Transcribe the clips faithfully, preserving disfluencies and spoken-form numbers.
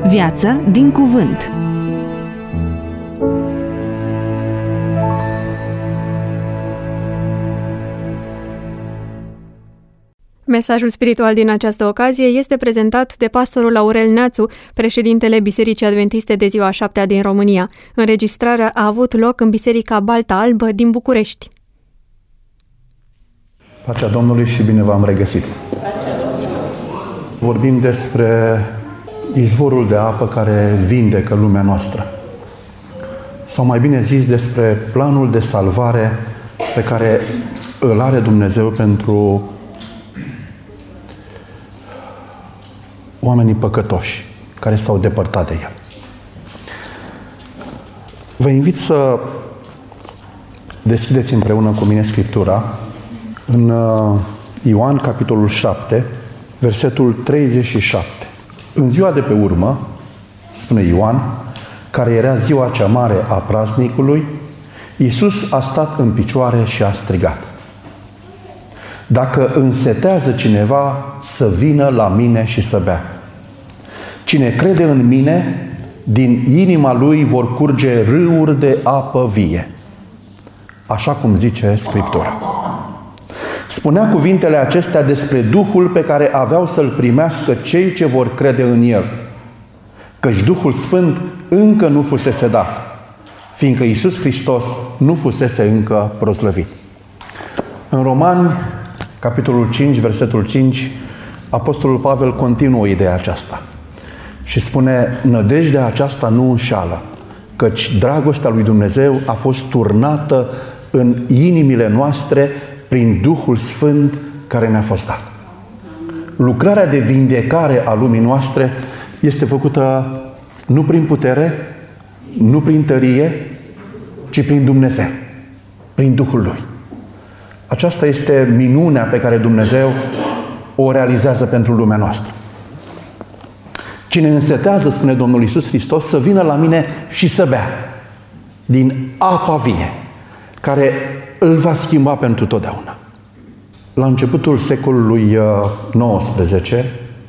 Viață din cuvânt. Mesajul spiritual din această ocazie este prezentat de pastorul Aurel Neațu, președintele Bisericii Adventiste de Ziua a șaptea din România. Înregistrarea a avut loc în Biserica Balta Albă din București. Pacea Domnului și bine v-am regăsit! Vorbim despre izvorul de apă care vindecă lumea noastră. Sau mai bine zis, despre planul de salvare pe care îl are Dumnezeu pentru oamenii păcătoși care s-au depărtat de El. Vă invit să deschideți împreună cu mine Scriptura în Ioan, capitolul șapte, versetul treizeci și șapte. În ziua de pe urmă, spune Ioan, care era ziua cea mare a praznicului, Iisus a stat în picioare și a strigat: dacă însetează cineva, să vină la mine și să bea. Cine crede în mine, din inima lui vor curge râuri de apă vie. Așa cum zice Scriptura. Spunea cuvintele acestea despre Duhul pe care aveau să-l primească cei ce vor crede în El, căci Duhul Sfânt încă nu fusese dat, fiindcă Iisus Hristos nu fusese încă proslăvit. În Romani, capitolul cinci, versetul cinci, Apostolul Pavel continuă ideea aceasta și spune: nădejdea aceasta nu înșală, căci dragostea lui Dumnezeu a fost turnată în inimile noastre prin Duhul Sfânt care ne-a fost dat. Lucrarea de vindecare a lumii noastre este făcută nu prin putere, nu prin tărie, ci prin Dumnezeu, prin Duhul Lui. Aceasta este minunea pe care Dumnezeu o realizează pentru lumea noastră. Cine însetează, spune Domnul Iisus Hristos, să vină la mine și să bea din apa vie, care îl va schimba pentru totdeauna. La începutul secolului nouăsprezece,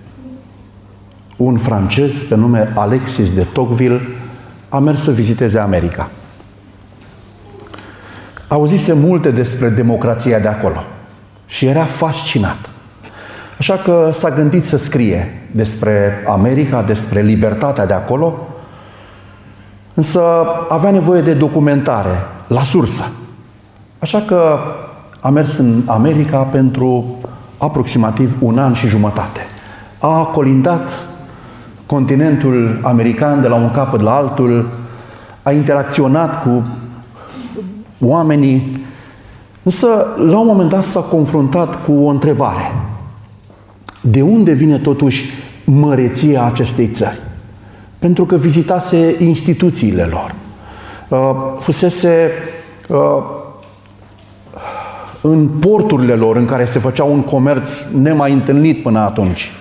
un francez pe nume Alexis de Tocqueville a mers să viziteze America. Auzise multe despre democrația de acolo și era fascinat. Așa că s-a gândit să scrie despre America, despre libertatea de acolo, însă avea nevoie de documentare, la sursă. Așa că a mers în America pentru aproximativ un an și jumătate. A colindat continentul american de la un capăt la altul, a interacționat cu oamenii, însă la un moment dat s-a confruntat cu o întrebare. De unde vine totuși măreția acestei țări? Pentru că vizitase instituțiile lor. Fusese în porturile lor în care se făcea un comerț nemai întâlnit până atunci.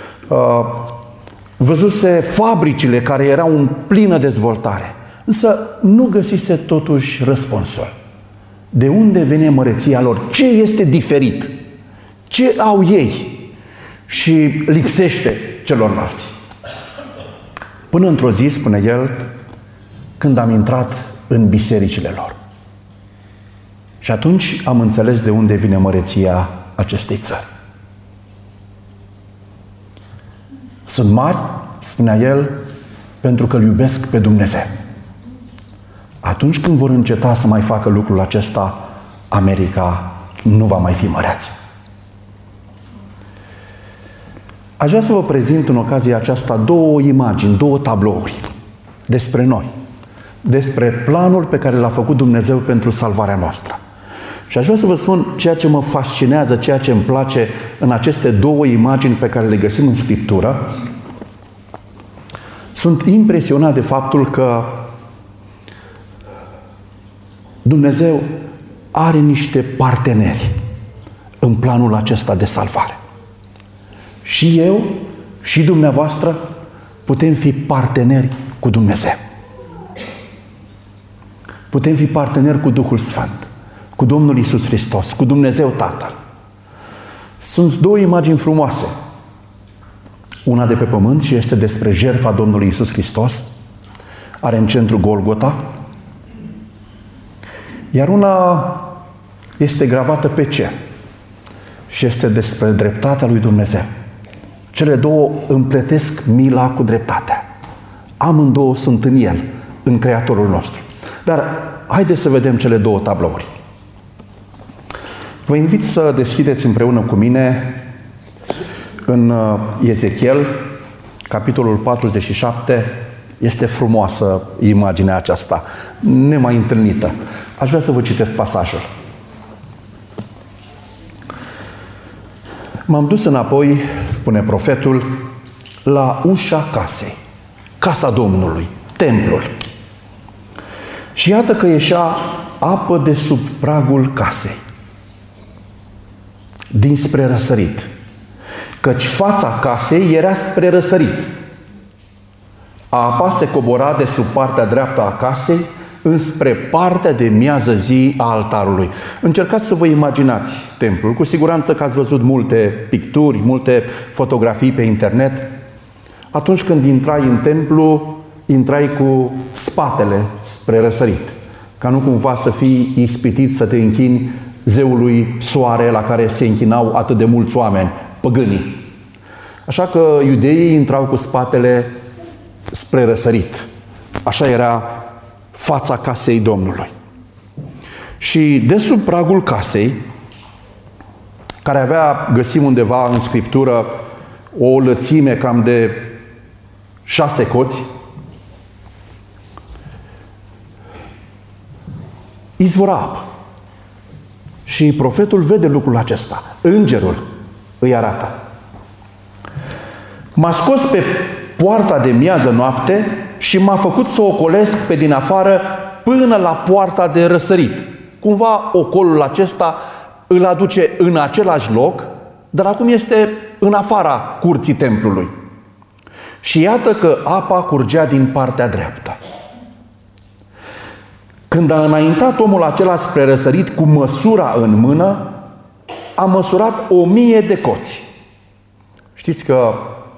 Văzuse fabricile care erau în plină dezvoltare. Însă nu găsise totuși răspunsul. De unde vine măreția lor? Ce este diferit? Ce au ei și lipsește celorlalți? Până într-o zi, spune el, când am intrat în bisericile lor. Și atunci am înțeles de unde vine măreția acestei țări. Sunt mari, spunea el, pentru că îl iubesc pe Dumnezeu. Atunci când vor înceta să mai facă lucrul acesta, America nu va mai fi măreață. Aș vrea să vă prezint în ocazia aceasta două imagini, două tablouri despre noi, despre planul pe care l-a făcut Dumnezeu pentru salvarea noastră. Și aș vrea să vă spun ceea ce mă fascinează, ceea ce îmi place în aceste două imagini pe care le găsim în Scriptură. Sunt impresionat de faptul că Dumnezeu are niște parteneri în planul acesta de salvare. Și eu și dumneavoastră putem fi parteneri cu Dumnezeu. Putem fi parteneri cu Duhul Sfânt, cu Domnul Iisus Hristos, cu Dumnezeu Tatăl. Sunt două imagini frumoase. Una de pe pământ și este despre jertfa Domnului Iisus Hristos. Are în centru Golgota. Iar una este gravată pe cer și este despre dreptatea lui Dumnezeu. Cele două împletesc mila cu dreptatea. Amândouă sunt în El, în Creatorul nostru. Dar haideți să vedem cele două tablouri. Vă invit să deschideți împreună cu mine în Ezechiel, capitolul patruzeci și șapte. Este frumoasă imaginea aceasta, nemai întâlnită. Aș vrea să vă citesc pasajul. M-am dus înapoi, spune profetul, la ușa casei, casa Domnului, templul. Și iată că ieșea apă de sub pragul casei, dinspre răsărit, căci fața casei era spre răsărit. Apa se cobora de sub partea dreaptă a casei înspre partea de miază zi a altarului. Încercați să vă imaginați templul. Cu siguranță că ați văzut multe picturi, multe fotografii pe internet. Atunci când intrai în templu, intrai cu spatele spre răsărit, ca nu cumva să fii ispitit să te închini zeului soare la care se închinau atât de mulți oameni, păgânii. Așa că iudeii intrau cu spatele spre răsărit. Așa era fața casei Domnului. Și de sub pragul casei, care avea, găsim undeva în Scriptură, o lățime cam de șase coți, izvora apă. Și profetul vede lucrul acesta. Îngerul îi arată. M-a scos pe poarta de miază noapte și m-a făcut să ocolesc pe din afară până la poarta de răsărit. Cumva ocolul acesta îl aduce în același loc, dar acum este în afara curții templului. Și iată că apa curgea din partea dreaptă. Când a înaintat omul acela spre răsărit cu măsura în mână, a măsurat o mie de coți. Știți că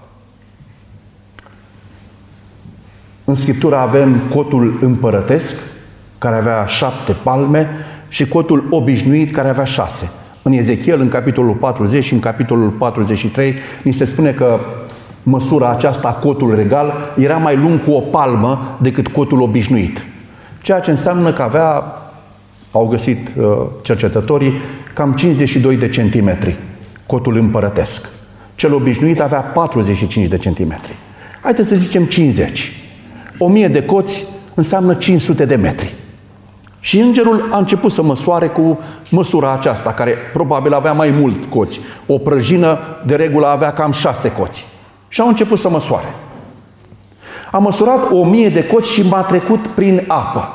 în Scriptură avem cotul împărătesc, care avea șapte palme, și cotul obișnuit, care avea șase. În Ezechiel, în capitolul patruzeci și în capitolul patruzeci și trei, ni se spune că măsura aceasta, cotul regal, era mai lung cu o palmă decât cotul obișnuit. Ceea ce înseamnă că avea, au găsit uh, cercetătorii, cam cincizeci și doi de centimetri, cotul împărătesc. Cel obișnuit avea patruzeci și cinci de centimetri. Haideți să zicem cincizeci. O mie de coți înseamnă cinci sute de metri. Și îngerul a început să măsoare cu măsura aceasta, care probabil avea mai mult coți. O prăjină de regulă avea cam șase coți. Și au început să măsoare. A măsurat o mie de coți și m-a trecut prin apă.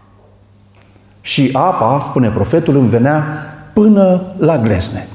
Și apa, spune profetul, îmi venea până la glezne.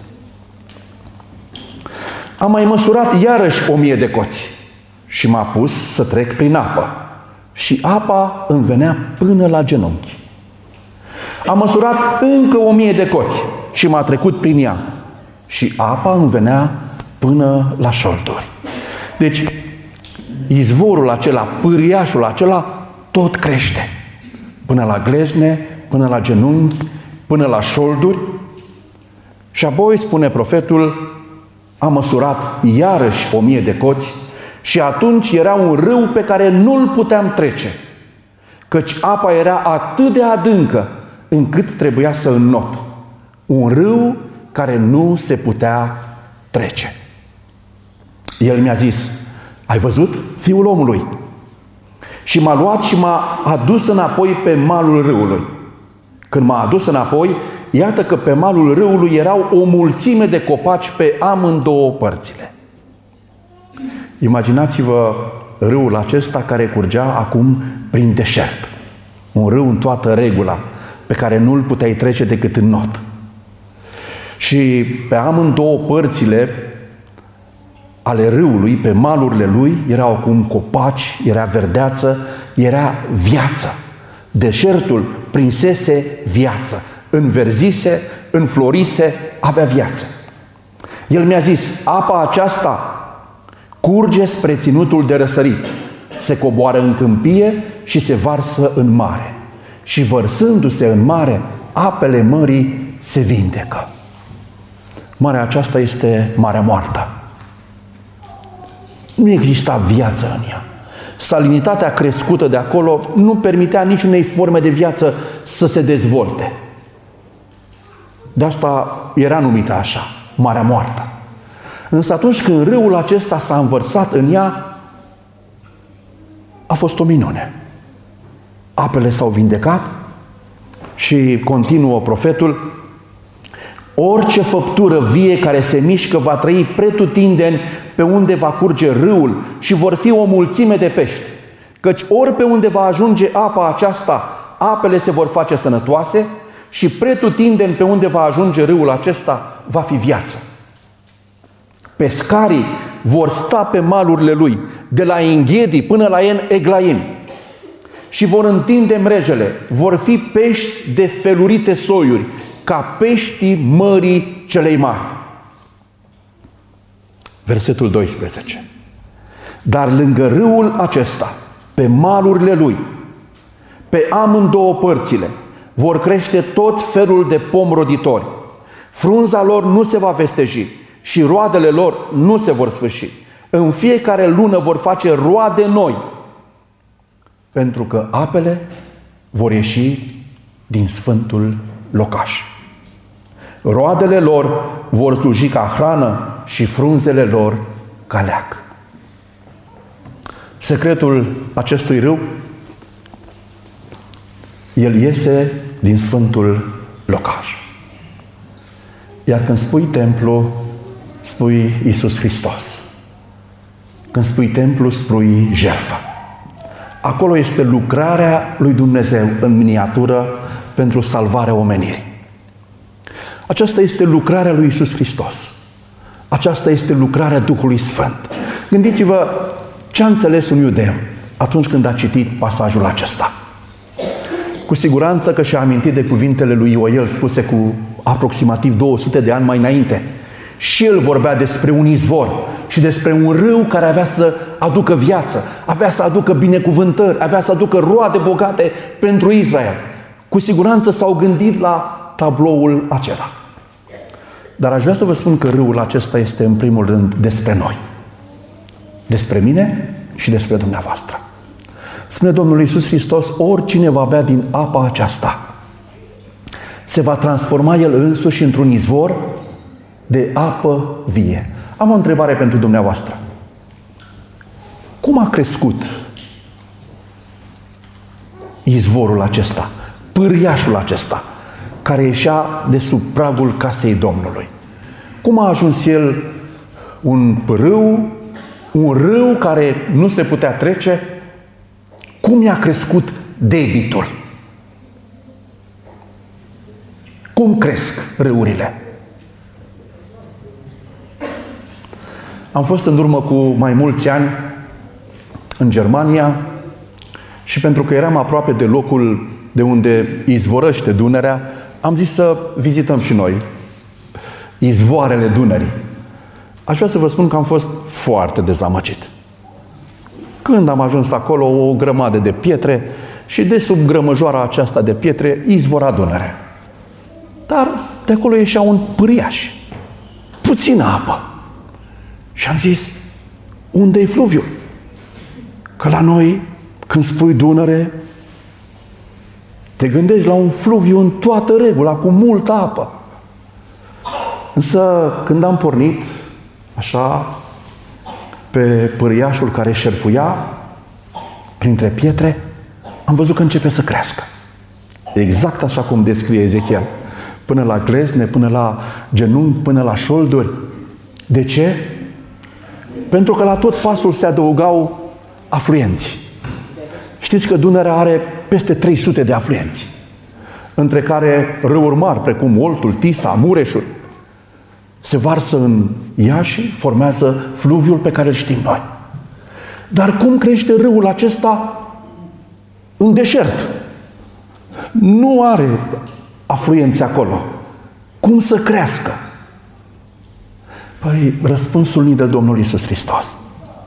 Am mai măsurat iarăși o mie de coți și m-a pus să trec prin apă. Și apa îmi venea până la genunchi. Am măsurat încă o mie de coți și m-a trecut prin ea. Și apa îmi venea până la șolduri. Deci, izvorul acela, pâriașul acela, tot crește. Până la glezne, până la genunchi, până la șolduri. Și apoi, spune profetul, a măsurat iarăși o mie de coți și atunci era un râu pe care nu-l puteam trece, căci apa era atât de adâncă încât trebuia să înnot. Un râu care nu se putea trece. El mi-a zis, ai văzut, fiul omului? Și m-a luat și m-a adus înapoi pe malul râului. Când m-a adus înapoi, iată că pe malul râului erau o mulțime de copaci pe amândouă părțile. Imaginați-vă râul acesta care curgea acum prin deșert. Un râu în toată regula, pe care nu-l puteai trece decât în not. Și pe amândouă părțile ale râului, pe malurile lui, erau acum copaci, era verdeață, era viață. Deșertul prinsese viață. Înverzise, înflorise, avea viață. El mi-a zis, apa aceasta curge spre ținutul de răsărit, se coboară în câmpie și se varsă în mare. Și vărsându-se în mare, apele mării se vindecă. Marea aceasta este Marea Moartă. Nu exista viață în ea. Salinitatea crescută de acolo nu permitea niciunei forme de viață să se dezvolte. De asta era numită așa, Marea Moartă. Însă atunci când râul acesta s-a învărsat în ea, a fost o minune. Apele s-au vindecat și continuă profetul: orice făptură vie care se mișcă va trăi pretutindeni pe unde va curge râul și vor fi o mulțime de pești. Căci ori pe unde va ajunge apa aceasta, apele se vor face sănătoase și pretutindeni pe unde va ajunge râul acesta va fi viață. Pescarii vor sta pe malurile lui, de la Enghedi până la En Eglaim, și vor întinde mrejele. Vor fi pești de felurite soiuri, ca peștii mării celei mari. Versetul doisprezece. Dar lângă râul acesta, pe malurile lui, pe amândouă părțile, vor crește tot felul de pomi roditori. Frunza lor nu se va vesteji și roadele lor nu se vor sfârși. În fiecare lună vor face roade noi, pentru că apele vor ieși din sfântul locaș. Roadele lor vor sluji ca hrană și frunzele lor ca leac. Secretul acestui râu: el iese din sfântul locaș. Iar când spui templu, spui Iisus Hristos. Când spui templu, spui jertfă. Acolo este lucrarea lui Dumnezeu în miniatură pentru salvarea omenirii. Aceasta este lucrarea lui Iisus Hristos. Aceasta este lucrarea Duhului Sfânt. Gândiți-vă ce a înțeles un iudeu atunci când a citit pasajul acesta. Cu siguranță că și-a amintit de cuvintele lui Ioel spuse cu aproximativ două sute de ani mai înainte. Și el vorbea despre un izvor și despre un râu care avea să aducă viață, avea să aducă binecuvântări, avea să aducă roade bogate pentru Israel. Cu siguranță s-au gândit la tabloul acela. Dar aș vrea să vă spun că râul acesta este în primul rând despre noi. Despre mine și despre dumneavoastră. Spune Domnul Iisus Hristos: oricine va bea din apa aceasta, se va transforma el însuși într-un izvor de apă vie. Am o întrebare pentru dumneavoastră. Cum a crescut izvorul acesta, pâriașul acesta, care ieșea de sub pragul casei Domnului? Cum a ajuns el un pârâu, un râu care nu se putea trece? Cum i-a crescut debitul? Cum cresc râurile? Am fost în urmă cu mai mulți ani în Germania și pentru că eram aproape de locul de unde izvorăște Dunărea, am zis să vizităm și noi izvoarele Dunării. Aș vrea să vă spun că am fost foarte dezamăgit. Când am ajuns acolo, o grămadă de pietre și de sub grămăjoara aceasta de pietre izvora Dunărea. Dar de acolo ieșea un pâriaș, puțină apă. Și am zis: unde-i fluviul? Că la noi, când spui Dunăre, te gândești la un fluviu în toată regula, cu multă apă. Însă, când am pornit, așa, pe pâriașul care șerpuia printre pietre, am văzut că începe să crească. Exact așa cum descrie Ezechiel. Până la glezne, până la genunchi, până la șolduri. De ce? Pentru că la tot pasul se adăugau afluenți. Știți că Dunărea are peste trei sute de afluenți, între care râuri mari, precum Oltul, Tisa, Mureșul, se varsă în ea și formează fluviul pe care îl știm noi. Dar cum crește râul acesta în deșert? Nu are afluenți acolo. Cum să crească? Păi, răspunsul ni de Domnul Iisus Hristos.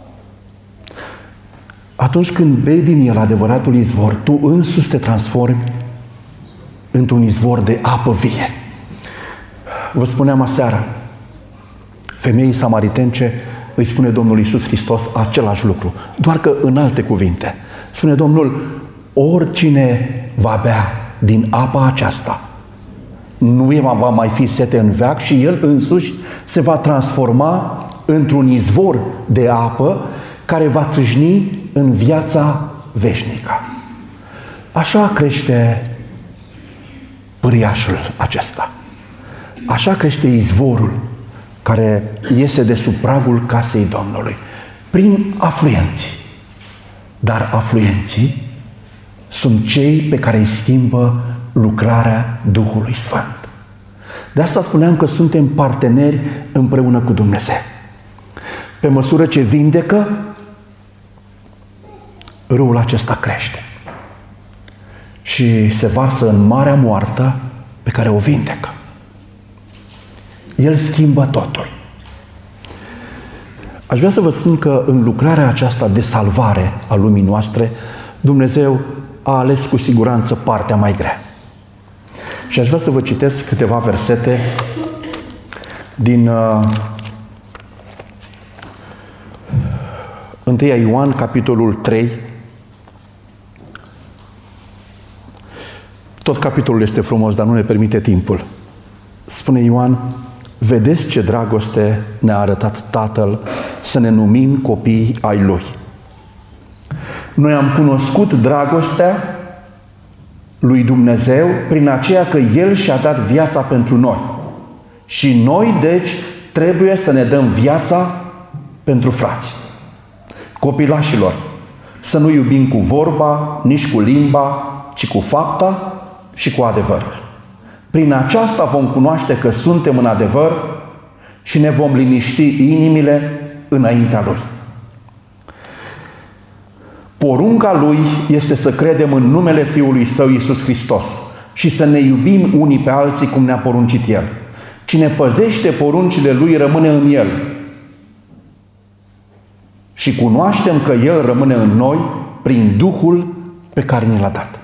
Atunci când bei din el adevăratul izvor, tu însuți te transformi într-un izvor de apă vie. Vă spuneam aseară, femeii samaritence îi spune Domnul Iisus Hristos același lucru, doar că în alte cuvinte. Spune Domnul, oricine va bea din apa aceasta, nu va mai fi sete în veac și el însuși se va transforma într-un izvor de apă care va țâșni în viața veșnică. Așa crește pâriașul acesta. Așa crește izvorul care iese de sub pragul casei Domnului, prin afluenții. Dar afluenții sunt cei pe care îi schimbă lucrarea Duhului Sfânt. De asta spuneam că suntem parteneri împreună cu Dumnezeu. Pe măsură ce vindecă, râul acesta crește și se varsă în marea moartă pe care o vindecă. El schimbă totul. Aș vrea să vă spun că în lucrarea aceasta de salvare a lumii noastre, Dumnezeu a ales cu siguranță partea mai grea. Și aș vrea să vă citesc câteva versete din uh, întâi Ioan, capitolul trei. Tot capitolul este frumos, dar nu ne permite timpul. Spune Ioan, vedeți ce dragoste ne-a arătat Tatăl să ne numim copii ai Lui. Noi am cunoscut dragostea lui Dumnezeu prin aceea că El și-a dat viața pentru noi. Și noi, deci, trebuie să ne dăm viața pentru frați. Copilașilor, să nu iubim cu vorba, nici cu limba, ci cu fapta și cu adevărul. Prin aceasta vom cunoaște că suntem în adevăr și ne vom liniști inimile înaintea Lui. Porunca Lui este să credem în numele Fiului Său Iisus Hristos și să ne iubim unii pe alții cum ne-a poruncit El. Cine păzește poruncile Lui rămâne în El și cunoaștem că El rămâne în noi prin Duhul pe care ne l-a dat.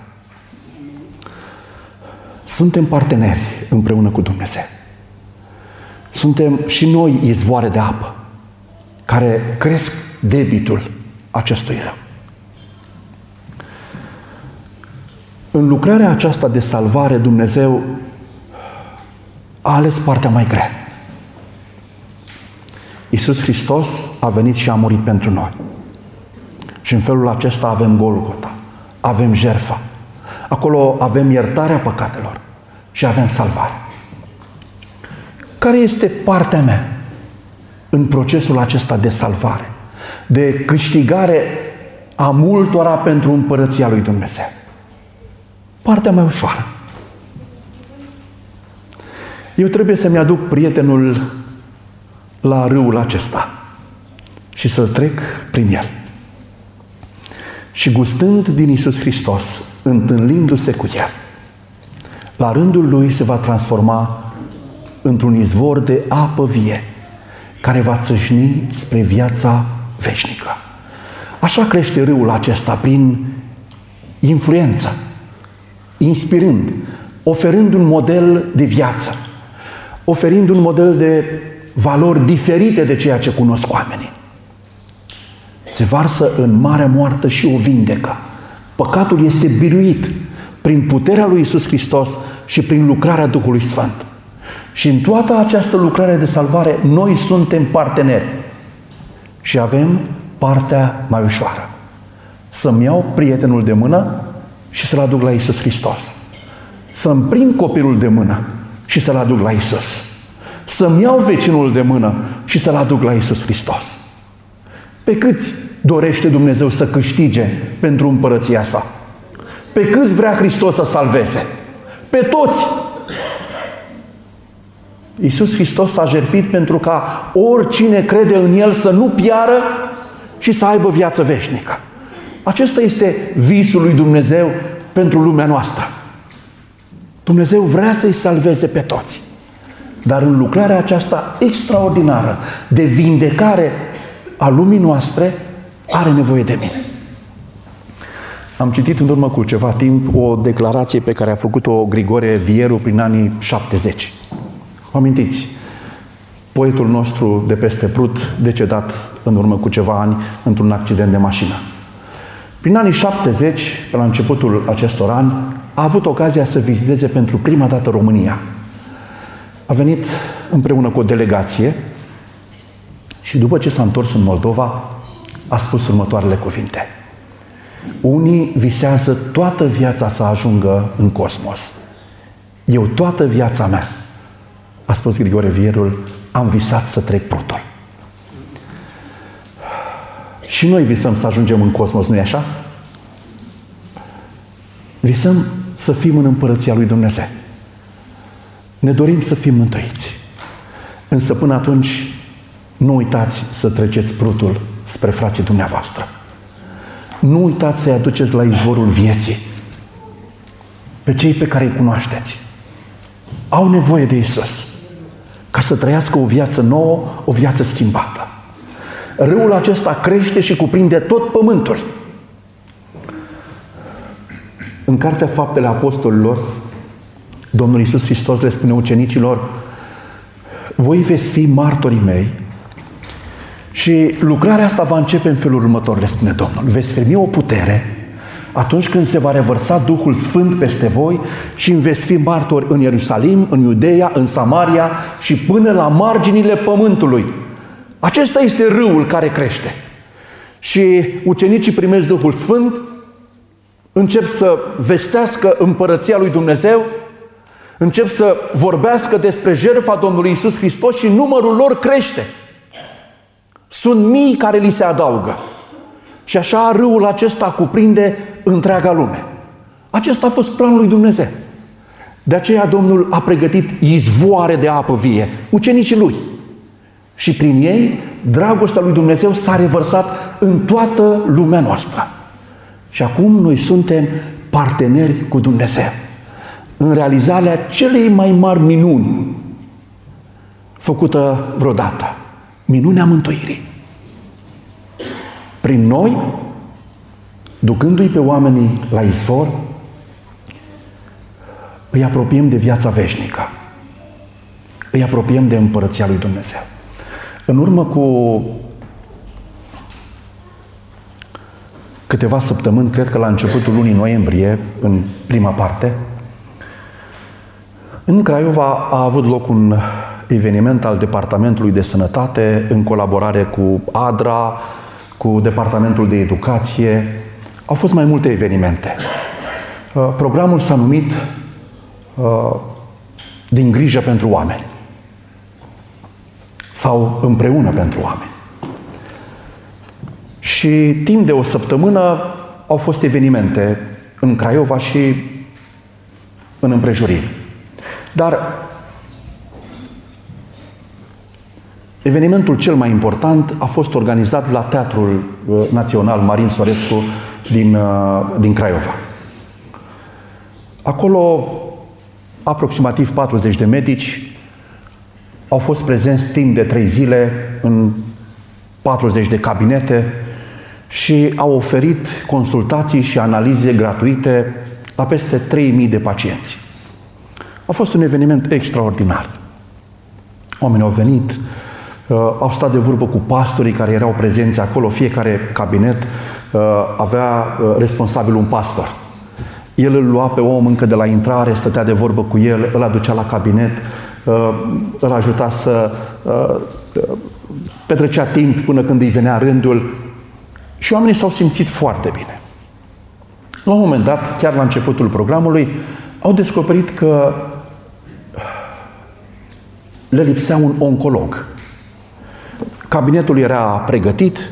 Suntem parteneri împreună cu Dumnezeu. Suntem și noi izvoare de apă care cresc debitul acestui rău. În lucrarea aceasta de salvare, Dumnezeu a ales partea mai grea. Iisus Hristos a venit și a murit pentru noi. Și în felul acesta avem Golgota, avem jertfa. Acolo avem iertarea păcatelor și avem salvare. Care este partea mea în procesul acesta de salvare, de câștigare a multora pentru împărăția lui Dumnezeu? Partea mai ușoară. Eu trebuie să-mi aduc prietenul la râul acesta și să-l trec prin el. Și gustând din Iisus Hristos, întâlnindu-se cu El, la rândul Lui se va transforma într-un izvor de apă vie, care va țâșni spre viața veșnică. Așa crește râul acesta, prin influență, inspirând, oferând un model de viață, oferind un model de valori diferite de ceea ce cunosc oamenii. Se varsă în marea moartă și o vindecă. Păcatul este biruit prin puterea lui Iisus Hristos și prin lucrarea Duhului Sfânt. Și în toată această lucrare de salvare, noi suntem parteneri și avem partea mai ușoară. Să-mi iau prietenul de mână și să-l aduc la Iisus Hristos. Să-mi prind copilul de mână și să-l aduc la Iisus. Să-mi iau vecinul de mână și să-l aduc la Iisus Hristos. Pe câți dorește Dumnezeu să câștige pentru împărăția sa? Pe câți vrea Hristos să salveze? Pe toți! Iisus Hristos s-a jertfit pentru ca oricine crede în El să nu piară și să aibă viață veșnică. Acesta este visul lui Dumnezeu pentru lumea noastră. Dumnezeu vrea să-i salveze pe toți. Dar în lucrarea aceasta extraordinară de vindecare a lumii noastre are nevoie de mine. Am citit în urmă cu ceva timp o declarație pe care a făcut-o Grigore Vieru prin anii șaptezeci. Vă amintiți? Poetul nostru de peste Prut, decedat în urmă cu ceva ani într-un accident de mașină. Prin anii șaptezeci, pe la începutul acestor ani, a avut ocazia să viziteze pentru prima dată România. A venit împreună cu o delegație și după ce s-a întors în Moldova, a spus următoarele cuvinte. Unii visează toată viața să ajungă în cosmos. Eu toată viața mea, a spus Grigore Vierul, am visat să trec Prutul. Și noi visăm să ajungem în cosmos, nu-i așa? Visăm să fim în Împărăția lui Dumnezeu. Ne dorim să fim mântuiți. Însă până atunci, nu uitați să treceți Prutul spre frații dumneavoastră. Nu uitați să-i aduceți la izvorul vieții pe cei pe care îi cunoașteți. Au nevoie de Iisus ca să trăiască o viață nouă, o viață schimbată. Râul acesta crește și cuprinde tot pământul. În Cartea Faptele Apostolilor, Domnul Iisus Hristos le spune ucenicilor, voi veți fi martorii mei și lucrarea asta va începe în felul următor, le spune Domnul. Veți primi o putere atunci când se va revărsa Duhul Sfânt peste voi și veți fi martori în Ierusalim, în Iudeea, în Samaria și până la marginile pământului. Acesta este râul care crește. Și ucenicii primesc Duhul Sfânt, încep să vestească împărăția lui Dumnezeu, încep să vorbească despre jertfa Domnului Iisus Hristos și numărul lor crește. Sunt mii care li se adaugă. Și așa râul acesta cuprinde întreaga lume. Acesta a fost planul lui Dumnezeu. De aceea Domnul a pregătit izvoare de apă vie, ucenicii lui. Și prin ei, dragostea lui Dumnezeu s-a revărsat în toată lumea noastră. Și acum noi suntem parteneri cu Dumnezeu în realizarea celei mai mari minuni făcută vreodată. Minunea mântuirii. Prin noi, ducându-i pe oamenii la izvor, îi apropiem de viața veșnică. Îi apropiem de Împărăția lui Dumnezeu. În urmă cu câteva săptămâni, cred că la începutul lunii noiembrie, în prima parte, în Craiova a avut loc un eveniment al Departamentului de Sănătate în colaborare cu ADRA, cu Departamentul de Educație. Au fost mai multe evenimente. Programul s-a numit Din grijă pentru oameni sau Împreună pentru oameni. Și timp de o săptămână au fost evenimente în Craiova și în împrejurimi. Dar evenimentul cel mai important a fost organizat la Teatrul Național Marin Sorescu din, din Craiova. Acolo, aproximativ patruzeci de medici au fost prezenți timp de trei zile în patruzeci de cabinete și au oferit consultații și analize gratuite la peste trei mii de pacienți. A fost un eveniment extraordinar. Oamenii au venit, au stat de vorbă cu pastorii care erau prezenți acolo. Fiecare cabinet avea responsabil un pastor. El îl lua pe om încă de la intrare, stătea de vorbă cu el, îl aducea la cabinet, îl ajuta să petrecea timp până când îi venea rândul. Și oamenii s-au simțit foarte bine. La un moment dat, chiar la începutul programului, au descoperit că le lipsea un oncolog. Cabinetul era pregătit,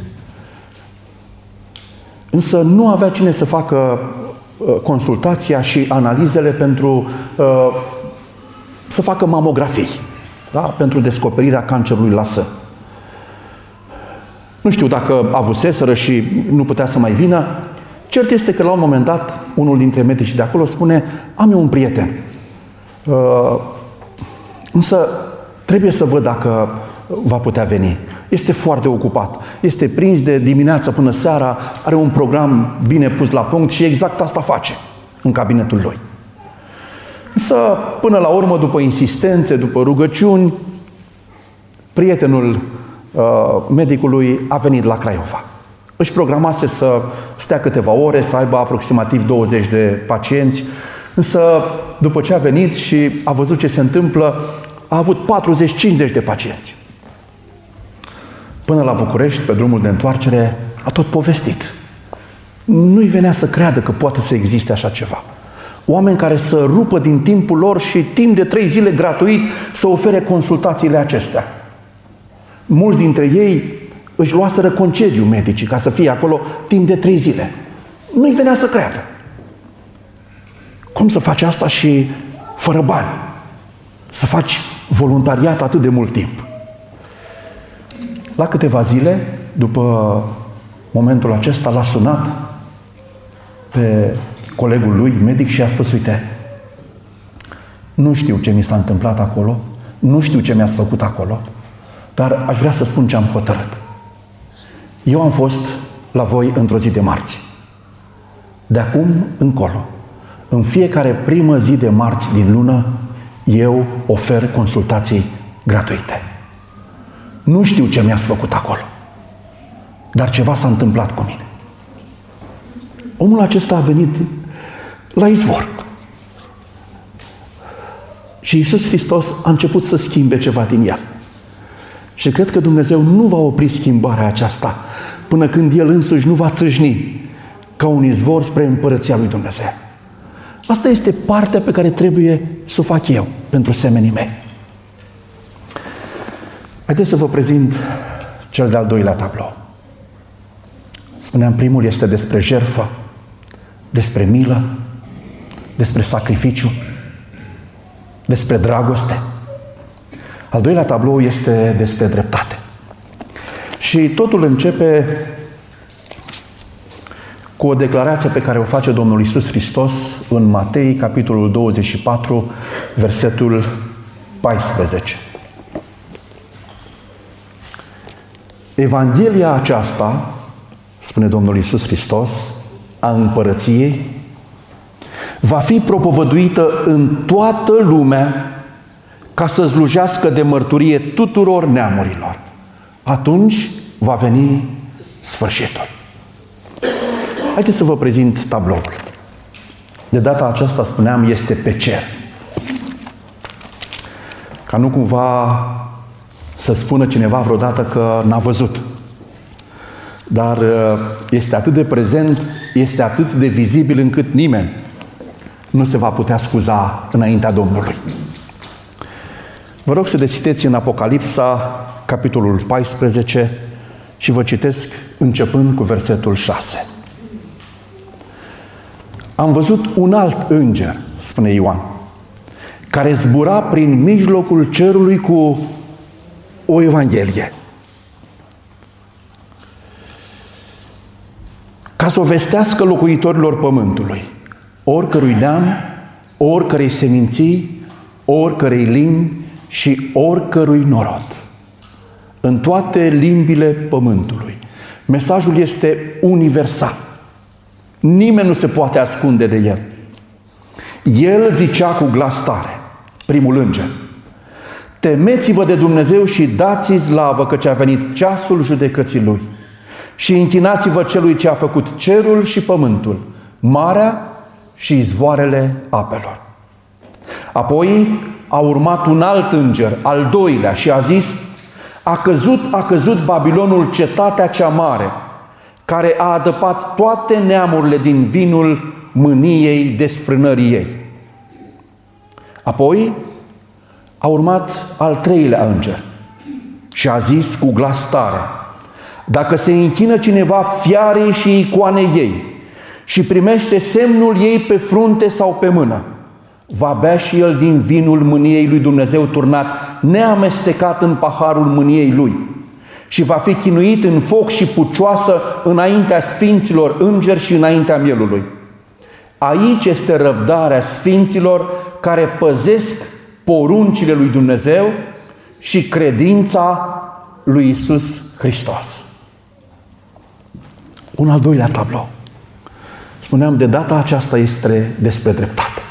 însă nu avea cine să facă consultația și analizele pentru să facă mamografii, da? Pentru descoperirea cancerului la sân. Nu știu dacă avuseseră și nu putea să mai vină. Cert este că la un moment dat, unul dintre medicii de acolo spune: am eu un prieten, însă trebuie să văd dacă va putea veni. Este foarte ocupat. Este prins de dimineață până seara, are un program bine pus la punct și exact asta face în cabinetul lui. Însă, până la urmă, după insistențe, după rugăciuni, prietenul uh, medicului a venit la Craiova. Își programase să stea câteva ore, să aibă aproximativ douăzeci de pacienți, însă după ce a venit și a văzut ce se întâmplă, a avut patruzeci cincizeci de pacienți. Până la București, pe drumul de întoarcere, a tot povestit. Nu-i venea să creadă că poate să existe așa ceva. Oameni care să rupă din timpul lor și timp de trei zile gratuit să ofere consultațiile acestea. Mulți dintre ei își luaseră concediu medicii ca să fie acolo timp de trei zile. Nu-i venea să creadă. Cum să faci asta și fără bani? Să faci voluntariat atât de mult timp? La câteva zile, după momentul acesta, l-a sunat pe colegul lui, medic, și a spus: uite, nu știu ce mi s-a întâmplat acolo, nu știu ce mi-ați făcut acolo, dar aș vrea să spun ce am hotărât. Eu am fost la voi într-o zi de marți. De acum încolo, în fiecare primă zi de marți din lună, eu ofer consultații gratuite. Nu știu ce mi-ați făcut acolo, dar ceva s-a întâmplat cu mine. Omul acesta a venit la izvor. Și Iisus Hristos a început să schimbe ceva din el. Și cred că Dumnezeu nu va opri schimbarea aceasta până când El însuși nu va țâșni ca un izvor spre împărăția lui Dumnezeu. Asta este partea pe care trebuie să o fac eu pentru semenii mei. Haideți să vă prezint cel de-al doilea tablou. Spuneam, primul este despre jertfă, despre milă, despre sacrificiu, despre dragoste. Al doilea tablou este despre dreptate. Și totul începe cu o declarație pe care o face Domnul Iisus Hristos în Matei, capitolul douăzeci și patru, versetul paisprezece. Evanghelia aceasta, spune Domnul Iisus Hristos, a împărăției, va fi propovăduită în toată lumea ca să slujească de mărturie tuturor neamurilor. Atunci va veni sfârșitul. Haideți să vă prezint tabloul. De data aceasta, spuneam, este pe cer. Ca nu cumva să spună cineva vreodată că n-a văzut. Dar este atât de prezent, este atât de vizibil încât nimeni nu se va putea scuza înaintea Domnului. Vă rog să deschideți în Apocalipsa, capitolul paisprezece, și vă citesc începând cu versetul șase. Am văzut un alt înger, spune Ioan, care zbura prin mijlocul cerului cu o evanghelie, ca să o vestească locuitorilor pământului, oricărui neam, oricărei seminții, oricărei limbi și oricărui norod, în toate limbile pământului. Mesajul este universal. Nimeni nu se poate ascunde de el. El zicea cu glas tare, primul înger: temeți-vă de Dumnezeu și dați-i slavă, căci a venit ceasul judecății Lui. Și închinați-vă Celui ce a făcut cerul și pământul, marea și izvoarele apelor. Apoi a urmat un alt înger, al doilea, și a zis: a căzut, a căzut Babilonul, cetatea cea mare, care a adăpat toate neamurile din vinul mâniei desfrânării ei. Apoi a urmat al treilea înger și a zis cu glas tare: dacă se închină cineva fiarei și icoanei ei și primește semnul ei pe frunte sau pe mână, va bea și el din vinul mâniei lui Dumnezeu turnat, neamestecat în paharul mâniei lui, și va fi chinuit în foc și pucioasă înaintea sfinților îngeri și înaintea mielului. Aici este răbdarea sfinților care păzesc poruncile lui Dumnezeu și credința lui Iisus Hristos. Un al doilea tablou. Spuneam, de data aceasta este despre dreptate.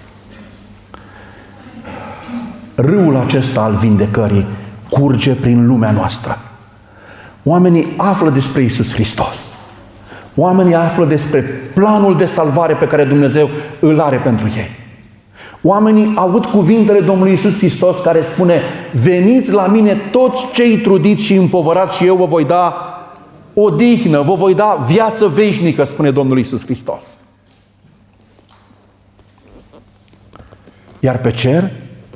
Râul acesta al vindecării curge prin lumea noastră. Oamenii află despre Iisus Hristos. Oamenii află despre planul de salvare pe care Dumnezeu îl are pentru ei. Oamenii aud cuvintele Domnului Iisus Hristos care spune: veniți la mine toți cei trudiți și împovărați și eu vă voi da odihnă, vă voi da viață veșnică, spune Domnul Iisus Hristos. Iar pe cer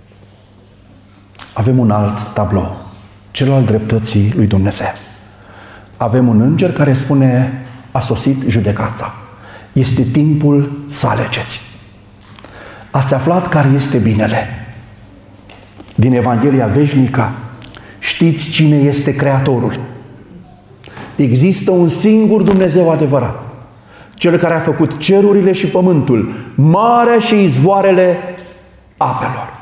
avem un alt tablou, cel al dreptății lui Dumnezeu. Avem un înger care spune: a sosit judecata. Este timpul să alegeți. Ați aflat care este binele. Din Evanghelia veșnică știți cine este Creatorul. Există un singur Dumnezeu adevărat, Cel care a făcut cerurile și pământul, marea și izvoarele apelor.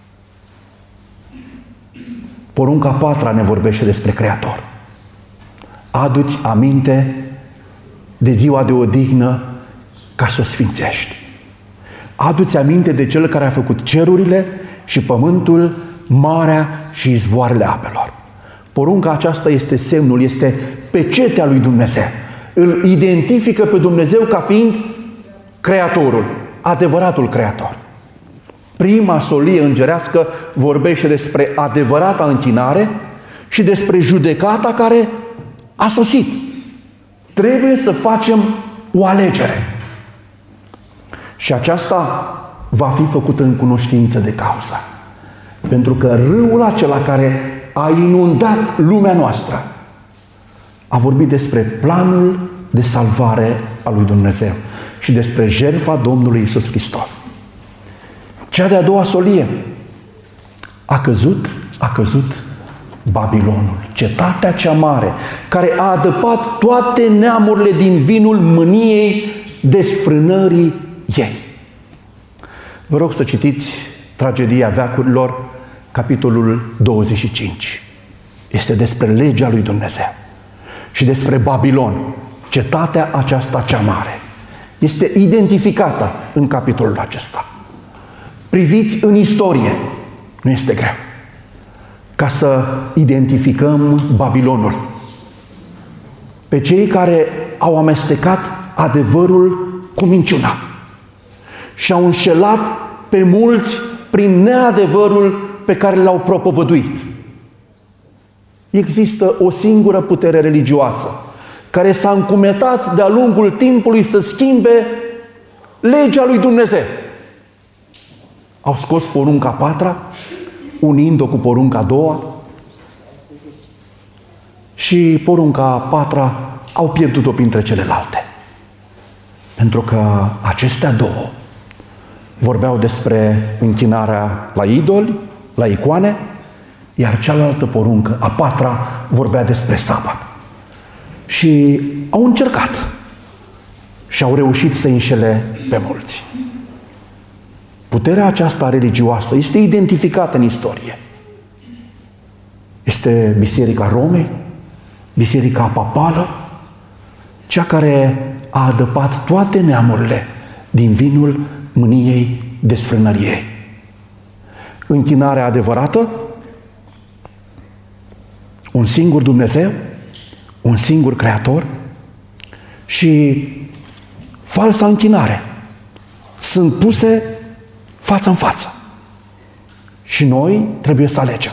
Porunca a patra ne vorbește despre Creator. Adu-ți aminte de ziua de odihnă ca să o sfințești. Adu-ți aminte de Cel care a făcut cerurile și pământul, marea și izvoarele apelor. Porunca aceasta este semnul, este pecetea lui Dumnezeu. Îl identifică pe Dumnezeu ca fiind Creatorul, adevăratul Creator. Prima solie îngerească vorbește despre adevărata închinare și despre judecata care a sosit. Trebuie să facem o alegere. Și aceasta va fi făcută în cunoștință de cauză. Pentru că râul acela care a inundat lumea noastră a vorbit despre planul de salvare a lui Dumnezeu și despre jertfa Domnului Iisus Hristos. Cea de-a doua solie: a căzut, a căzut Babilonul, cetatea cea mare, care a adăpat toate neamurile din vinul mâniei desfrânării ei. Vă rog să citiți Tragedia veacurilor, capitolul douăzeci și cinci. Este despre legea lui Dumnezeu și despre Babilon, cetatea aceasta cea mare. Este identificată în capitolul acesta. Priviți în istorie, nu este greu, ca să identificăm Babilonul. Pe cei care au amestecat adevărul cu minciuna și au înșelat pe mulți prin neadevărul pe care l-au propovăduit. Există o singură putere religioasă care s-a încumetat de-a lungul timpului să schimbe legea lui Dumnezeu. Au scos porunca a patra, unind-o cu porunca a doua, și porunca a patra au pierdut-o printre celelalte. Pentru că acestea două vorbeau despre închinarea la idoli, la icoane, iar cealaltă poruncă, a patra, vorbea despre sabat. Și au încercat și au reușit să înșele pe mulți. Puterea aceasta religioasă este identificată în istorie. Este Biserica Romei, Biserica Papală, cea care a adăpat toate neamurile din vinul mâniei desfrânăriei. Închinarea adevărată, un singur Dumnezeu, un singur Creator, și falsa închinare sunt puse față în față. Și noi trebuie să alegem.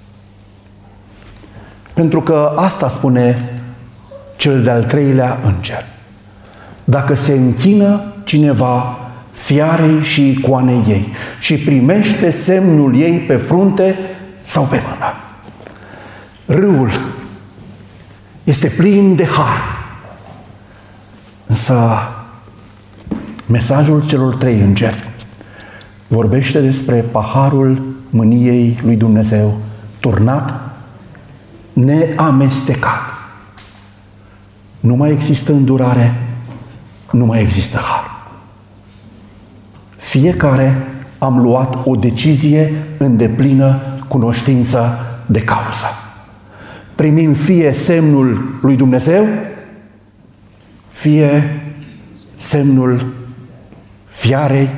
Pentru că asta spune cel de-al treilea înger. Dacă se închină cineva fiarei și icoanei ei și primește semnul ei pe frunte sau pe mână. Râul este plin de har. Însă mesajul celor trei îngeri vorbește despre paharul mâniei lui Dumnezeu, turnat, neamestecat. Nu mai există îndurare, nu mai există har. Fiecare am luat o decizie în deplină cunoștință de cauză. Primim fie semnul lui Dumnezeu, fie semnul fiarei,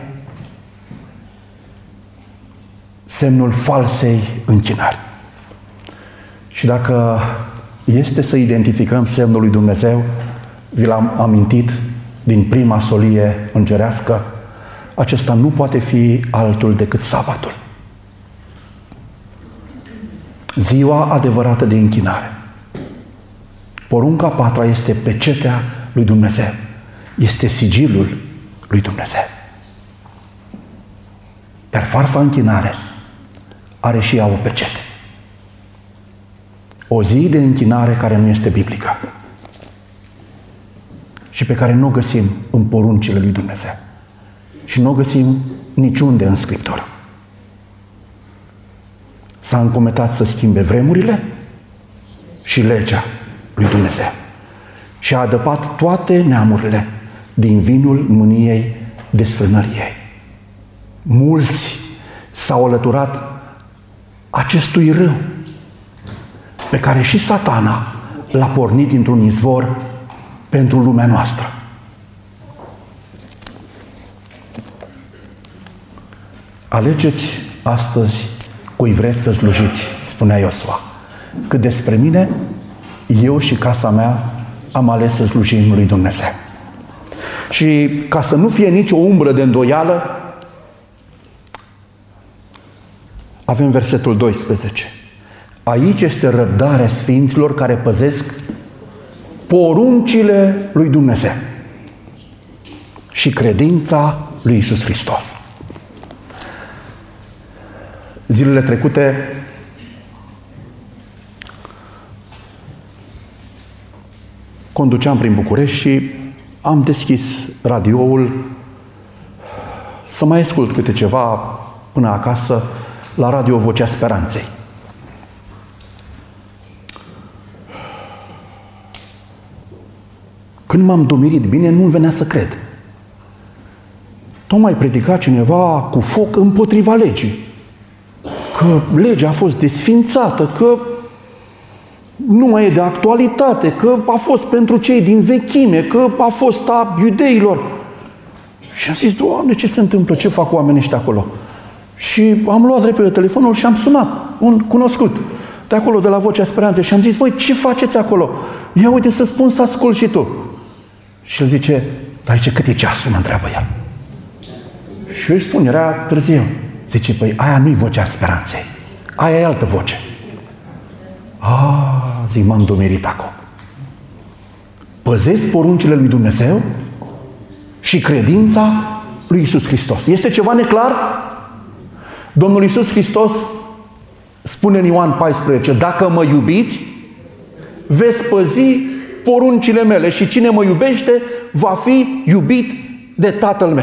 semnul falsei închinări. Și dacă este să identificăm semnul lui Dumnezeu, vi l-am amintit din prima solie îngerească, acesta nu poate fi altul decât sabatul. Ziua adevărată de închinare. Porunca a patra este pecetea lui Dumnezeu. Este sigilul lui Dumnezeu. Iar farsa închinare are și ea o pecete. O zi de închinare care nu este biblică și pe care nu o găsim în poruncile lui Dumnezeu și nu o găsim niciunde în Scriptură. S-a încumetat să schimbe vremurile și legea lui Dumnezeu și a adăpat toate neamurile din vinul mâniei desfrânăriei. Mulți s-au alăturat acestui râu pe care și Satana l-a pornit dintr-un izvor pentru lumea noastră. Alegeți astăzi cui vreți să slujiți, spunea Iosua. Cât despre mine, eu și casa mea am ales să slujim lui Dumnezeu. Și ca să nu fie nicio umbră de îndoială, avem versetul doisprezece. Aici este răbdarea sfinților care păzesc poruncile lui Dumnezeu și credința lui Iisus Hristos. Zilele trecute conduceam prin București și am deschis radioul să mai ascult câte ceva până acasă la Radio Vocea Speranței. Când m-am domirit bine, nu-mi venea să cred. Tocmai predica cineva cu foc împotriva legii. Că legea a fost desfințată, că nu mai e de actualitate, că a fost pentru cei din vechime, că a fost a iudeilor. Și am zis, Doamne, ce se întâmplă? Ce fac oamenii ăștia acolo? Și am luat repede telefonul și am sunat un cunoscut de acolo, de la Vocea Speranței, și am zis, băi, ce faceți acolo? Ia uite să spun să ascult și tu. Și el zice, dar zice, cât e ceasul? Mă întreabă el. Și eu îi spun, era târziu. Zice, păi aia nu-i Vocea Speranței, aia e altă voce. A, zic, m-am domerit acum. Păzesc poruncile lui Dumnezeu și credința lui Iisus Hristos. Este ceva neclar? Domnul Iisus Hristos spune în Ioan paisprezece, dacă mă iubiți, veți păzi poruncile mele și cine mă iubește va fi iubit de Tatăl meu.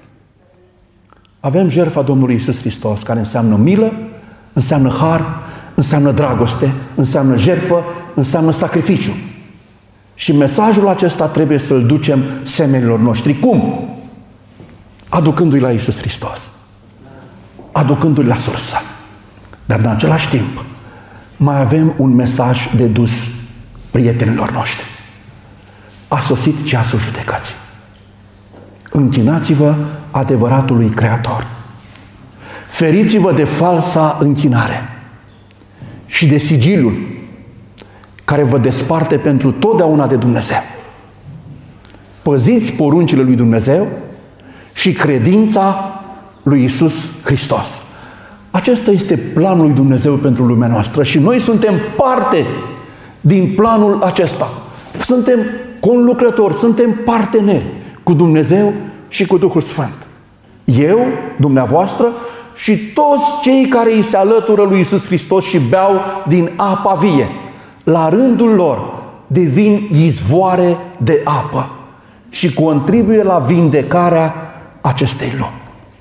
Avem jertfa Domnului Iisus Hristos, care înseamnă milă, înseamnă har, înseamnă dragoste, înseamnă jertfă, înseamnă sacrificiu. Și mesajul acesta trebuie să-l ducem semenilor noștri. Cum? Aducându-i la Iisus Hristos. Aducându-i la sursă. Dar în același timp, mai avem un mesaj de dus prietenilor noștri. A sosit ceasul judecății. Închinați-vă adevăratului Creator. Feriți-vă de falsa închinare și de sigilul care vă desparte pentru totdeauna de Dumnezeu. Păziți poruncile lui Dumnezeu și credința lui Iisus Hristos. Acesta este planul lui Dumnezeu pentru lumea noastră și noi suntem parte din planul acesta. Suntem conlucrători, suntem parteneri cu Dumnezeu și cu Duhul Sfânt. Eu, dumneavoastră și toți cei care îi se alătură lui Iisus Hristos și beau din apa vie. La rândul lor devin izvoare de apă și contribuie la vindecarea acestei lumi.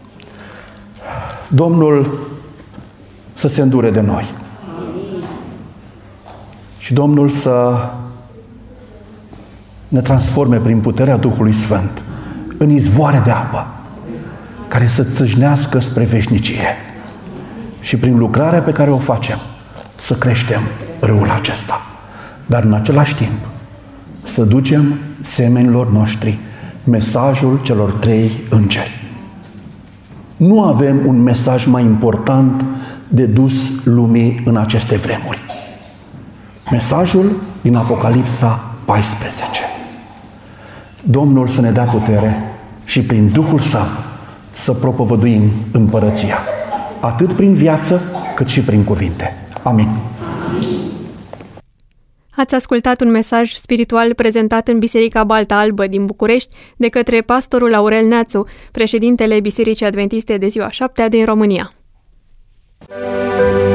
Domnul să se îndure de noi. Și Domnul să ne transforme prin puterea Duhului Sfânt în izvoare de apă care să țâșnească spre veșnicie. Și prin lucrarea pe care o facem, să creștem râul acesta. Dar în același timp să ducem semenilor noștri mesajul celor trei îngeri. Nu avem un mesaj mai important de dus lumii în aceste vremuri. Mesajul din Apocalipsa paisprezece. Domnul să ne dea putere și prin Duhul Său să propovăduim împărăția, atât prin viață cât și prin cuvinte. Amin. Ați ascultat un mesaj spiritual prezentat în Biserica Balta Albă din București de către pastorul Aurel Neațu, președintele Bisericii Adventiste de Ziua Șaptea din România.